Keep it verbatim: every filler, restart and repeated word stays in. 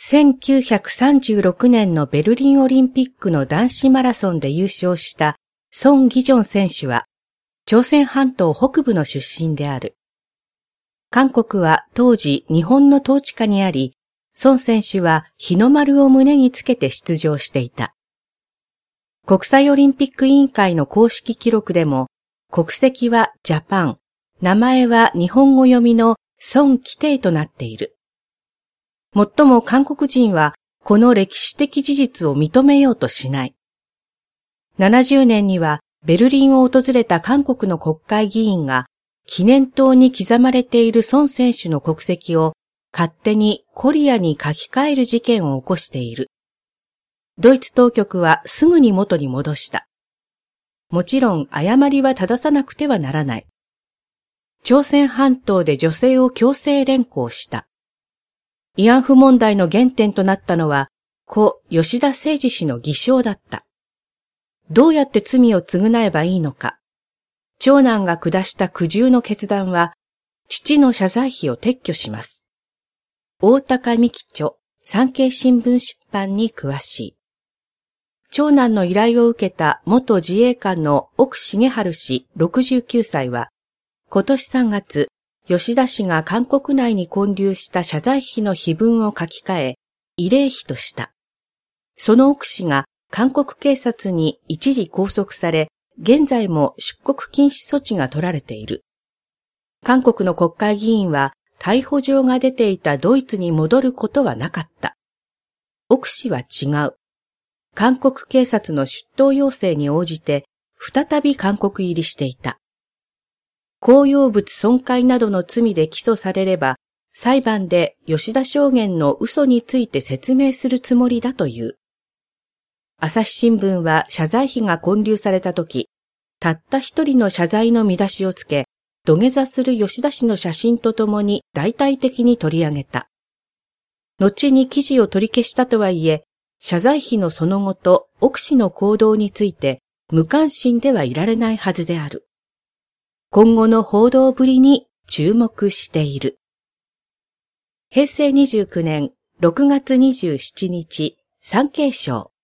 せんきゅうひゃくさんじゅうろくねんのベルリンオリンピックの男子マラソンで優勝したソン・ギジョン選手は、朝鮮半島北部の出身である。韓国は当時日本の統治下にあり、ソン選手は日の丸を胸につけて出場していた。国際オリンピック委員会の公式記録でも、国籍はジャパン、名前は日本語読みのソン・キテイとなっている。もっとも韓国人はこの歴史的事実を認めようとしない。ななじゅうねんにはベルリンを訪れた韓国の国会議員が記念塔に刻まれているソン選手の国籍を勝手にコリアに書き換える事件を起こしている。ドイツ当局はすぐに元に戻した。もちろん誤りは正さなくてはならない。朝鮮半島で女性を強制連行した。慰安婦問題の原点となったのは、故吉田誠二氏の偽証だった。どうやって罪を償えばいいのか。長男が下した苦渋の決断は、父の謝罪費を撤去します。大高美希著、産経新聞出版に詳しい。長男の依頼を受けた元自衛官の奥重治氏ろくじゅうきゅうさいは、今年さんがつ、吉田氏が韓国内に建立した謝罪費の碑文を書き換え、慰霊碑とした。その奥氏が韓国警察に一時拘束され、現在も出国禁止措置が取られている。韓国の国会議員は逮捕状が出ていたドイツに戻ることはなかった。奥氏は違う。韓国警察の出頭要請に応じて、再び韓国入りしていた。公用物損壊などの罪で起訴されれば、裁判で吉田証言の嘘について説明するつもりだという。朝日新聞は謝罪費が建立されたとき、たった一人の謝罪の見出しをつけ、土下座する吉田氏の写真とともに大々的に取り上げた。後に記事を取り消したとはいえ、謝罪費のその後と奥氏の行動について無関心ではいられないはずである。今後の報道ぶりに注目している。へいせいにじゅうきゅうねんろくがつにじゅうしちにち、産経省。